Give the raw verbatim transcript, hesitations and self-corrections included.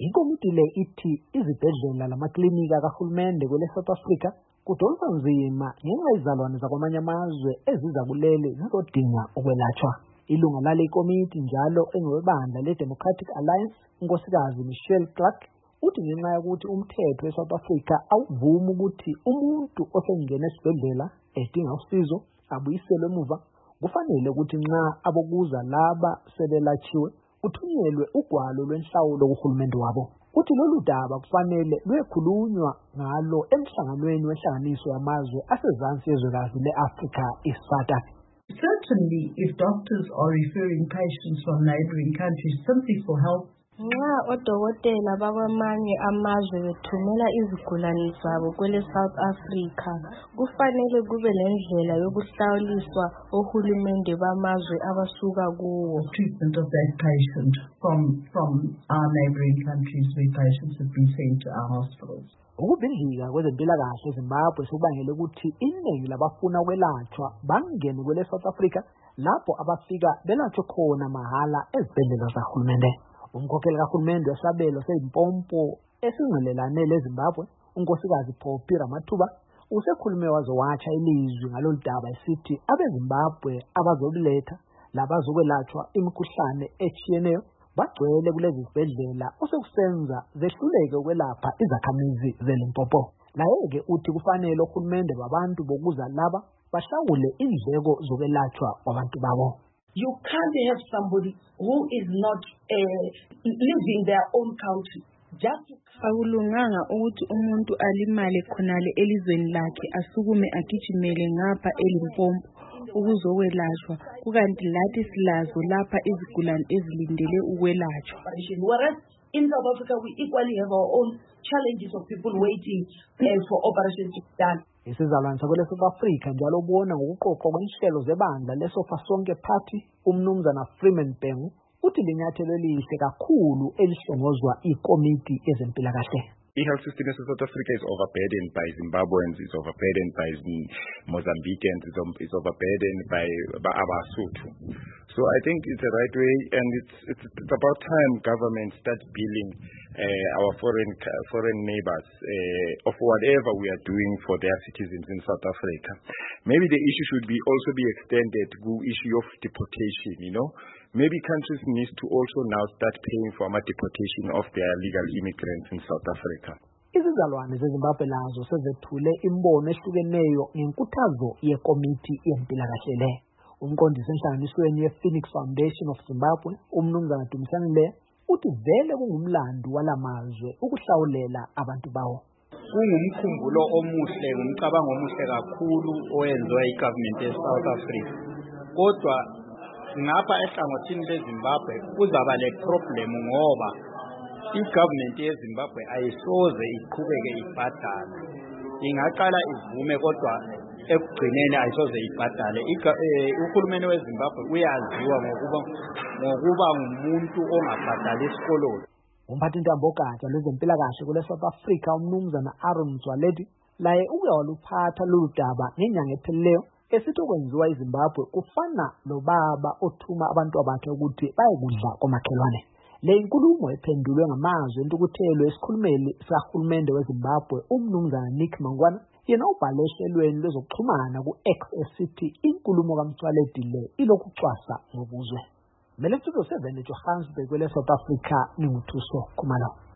Ikomiti le ithi izibhedlela lamaklinika kahulumende kwele South Africa kudonsa nzima ngenxa yezizalwane zakwamanye amazwe eziza kuleli zizodinga ukwelatshwa. Ilunga lale ikomiti njalo engowebandla le-Democratic Alliance, unkosikazi Michelle Clark, uthi ngenxa yokuthi umthetho eSouth Africa awuvumi ukuthi umuntu osengena esibhedlela edinga usizo abuyiselwe emuva, kufanele ukuthi nxa abokuza laba sebelatshiwe kuthunyelwe ugwalo lwenhlawulo kuhulumende wabo. Uthi lolu daba kufanele luyekhulunywa ngalo emhlanganweni wenhlanganiso yamazwe asezansi yezwekazi le-Afrika i-SADC. Certainly, if doctors are referring patients from neighboring countries simply for help, nxa odokotela bakwamanye amazwe bethumela izigulane zabo kwele South Africa, kufanele kube lendlela yokuhlawuliswa ohulumende bamazwe abasuka kuwo. Treatment of that patient from from our neighboring countries where patients have been sent to our hospitals. Ukubhidlika kwezempilakahle eZimbabwe sekubangele ukuthi iningi labafuna ukwelatshwa bangene kwele South Africa lapho abafika belatshwe khona mahala ezibhedlela zahulumende. Umkhokheli kahulumende wesabelo sezimpompo esingcelelane leZimbabwe, unkosikazi Phophi Ramathuba, usekhulume waze watsha ilizwi ngalolu daba esithi abeZimbabwe abazobuletha labazokwelatshwa imikhuhlane etshiyeneyo bagcwele kulezi zibhedlela osekusenza zehluleke ukwelapha izakhamizi zeLimpopo. Naye-ke uthi kufanele uhulumende babantu bokuza laba bahlawule indleko zokwelatshwa kwabantu babo. You can't have somebody who is not uh, living their own country just to akulunganga ukuthi umuntu alimale khonale elizweni lakhe asukume agijimele ngapha eLimpopo ukuzokwelashwa, kukanti lathi silazo lapha izigulane ezilindele ukwelatshwa. Whereas in South Africa we equally have our own challenges of people waiting uh, for operations to be done. Isizalwane sakwele South Africa njalo ubona ngokuqoqwa kwenhlelo zebandla leSofa Sonke Party, umnumzana Freeman Bhengu, uthi linyathelo elihle kakhulu elihlongozwa ikomiti yezempilakahle. The health system in South Africa is overburdened by Zimbabweans, is overburdened by Mozambicans, is overburdened by, by Abasotho. So I think it's the right way, and it's it's, it's about time government starts billing uh, our foreign foreign neighbors uh, of whatever we are doing for their citizens in South Africa. Maybe the issue should be also be extended to issue of deportation. You know, maybe countries need to also now start paying for our deportation of their legal immigrants in South Africa. Izizalwane zeZimbabwe lazo sezethule imbono ehlukeneyo ngenkuthazo yekomiti yempilakahle le. Umqondisi enhlanganisweni ye-Phoenix Foundation of Zimbabwe, umnumzana Dumisani, uthi vele kungumlando walamazwe ukuhlawulela abantu bawo. Kungumkhumbulo omuhle, ngumcabango omuhle kakhulu owenziwa igovernment ye-South Africa. Kodwa ngapha ehlangothini leZimbabwe kuzaba le problem ngoba igovernment yeZimbabwe ayisoze iqhubeke ibhadale. Ingaqala ivume kodwa ekugcineni ayisoze ibhadale. Uhulumeni weZimbabwe uyaziwa ngokuba ngokuba ngumuntu ongabhadali isikoloni. Umphathintambo ogatsha lwezempilakahle kule South Africa, umnumzana Aaron Mzwaledi, laye uke waluphatha lolu daba ngenyanga ephelileyo esithi okwenziwa iZimbabwe kufana nobaba othuma abantu abakhe ukuthi bayekudla komakhelwane. Le inkulumo ephendulwe ngamazwi entukuthelo esikhulumeli sikahulumende weZimbabwe, umnumzana Nick Mangwana, yena ubhale ehlelweni lwezokuxhumana ku-X esithi inkulumo kaMtswaledi le ilokucwasa ngobuzwe. Mele studio seven eJohannesburg kwele South Africa, ninguthuso Khumalo.